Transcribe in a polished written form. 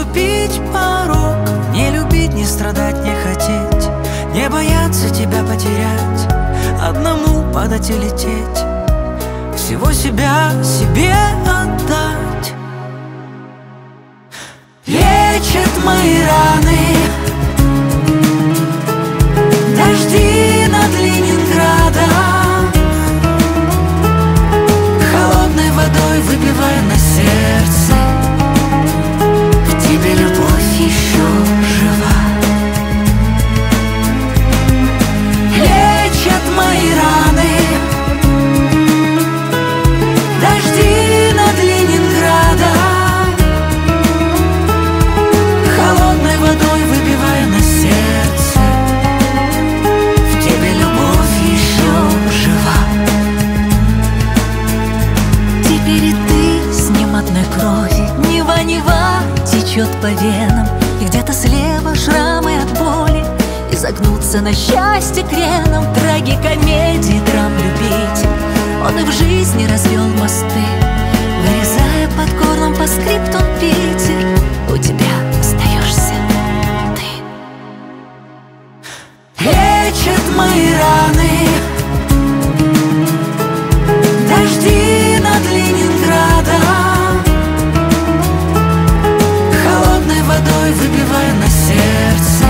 переступить порог, не любить, не страдать, не хотеть, не бояться тебя потерять, одному падать и лететь, всего себя себе отдать. Лечат мои раны дожди над Ленинградом, холодной водой выпивая на сердце, в тебе любовь еще жива. Лечат мои раны дожди над Ленинградом, холодной водой выпивая на сердце, в тебе любовь еще жива. Теперь и ты с ним одной крови, Нева течет по венам, и где-то слева шрамы от боли, и загнуться на счастье креном. Трагикомедии драм любитель, он и в жизни развел мосты, вырезая под горлом по скриптум Питер. У тебя остаешься ты. Лечат мои раны дожди над Ленинградом, холодной водой выпивая на сердце,